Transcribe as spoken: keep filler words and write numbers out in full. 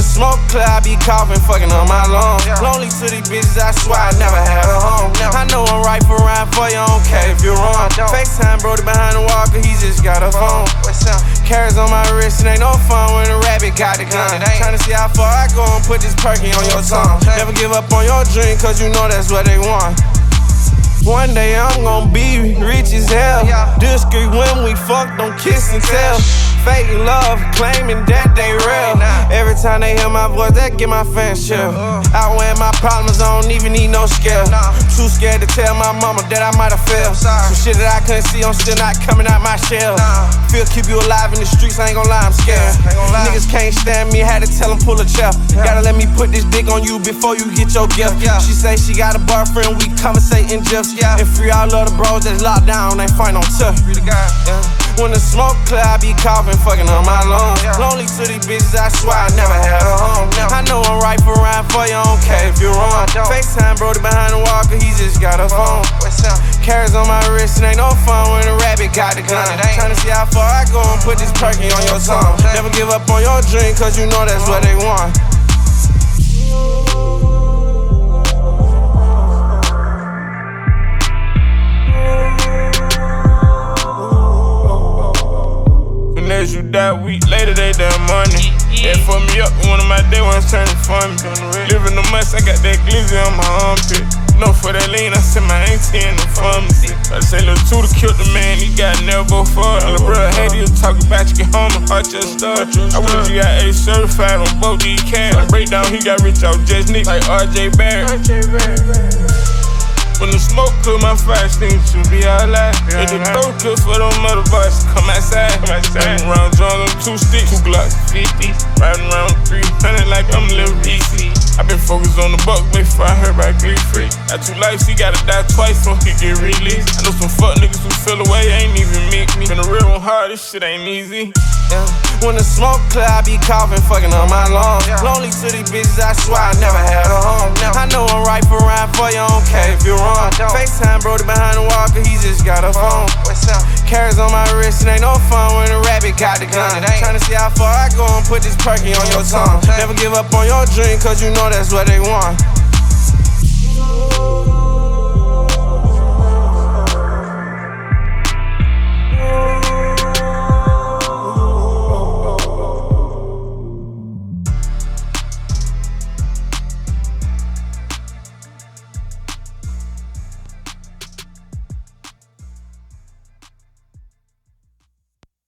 smoke clear, I be coughing, fucking on my lungs. Lonely to these bitches, I swear I never had a home. I know I'm right for rhyme for you, I don't care if you're wrong. FaceTime Brody behind the wall, cause he just got a phone. Carrots on my wrist, it ain't no fun when a rabbit got the gun. Tryna see how far I go and put this perky on your tongue. Never give up on your dream, cause you know that's what they want. One day I'm gon' be rich as hell. Discreet when we fuck, don't kiss and tell. Fake love, claiming that they real. Every time they hear my voice, that get my fans chill. Out weighing my problems, I don't even need no scale. Too scared to tell my mama that I might've failed. Some shit that I couldn't see, I'm still not coming out my shell. Feel keep you alive in the streets, I ain't gon' lie, I'm scared. Niggas can't stand me, had to tell them pull a chair. Gotta let me put this dick on you before you get your gift. She say she got a boyfriend, we conversating just. And free all of the bros that's locked down, they fight on tough. When the smoke clear, I be coughing, fucking on my lungs. Lonely to these bitches, I swear I never had a home. I know I'm right for rhyme for you, I don't care if you're wrong. FaceTime Brody behind the wall, cause he just got a phone. Carrots on my wrist, it ain't no fun when a rabbit got the gun. Tryna see how far I go and put this perky on your tongue. Never give up on your dream, cause you know that's what they want. You die a week later, they damn money. That fucked me up one of my day ones turning for me. Living the must, I got that glizzy on my armpit. No for that lean, I sent my auntie in the pharmacy. I say Lil Tudor killed the man, he got an elbow for it. Lil' bro, hey, you talk about you get home, my heart just started. I wish you got A certified on both these cans. I break down, he got rich off Just Nick like R J Barrett. When the smoke clear, my fire sting should be alive. If the dope kill for them mother boys, come outside. Riding around John on two sticks, two Glocks, fifty. Riding around three hundred like I'm Lil Reese. I been focused on the buck before I heard about Glee Free. Got two lives, he gotta die twice so he get released. I know some fuck niggas who feel away, ain't even meet me. Been a real one hard, this shit ain't easy. Yeah. When the smoke clear, I be coughing, fucking on my lungs. Lonely to these bitches, I swear I never had a home. I know I'm right for rhyme for you, I don't care if you're wrong. FaceTime Brody behind the wall, cause he just got a phone. Carrots on my wrist, it ain't no fun when a rabbit got the gun. Tryna see how far I go and put this perky on your tongue. Never give up on your dream, cause you know that's what they want.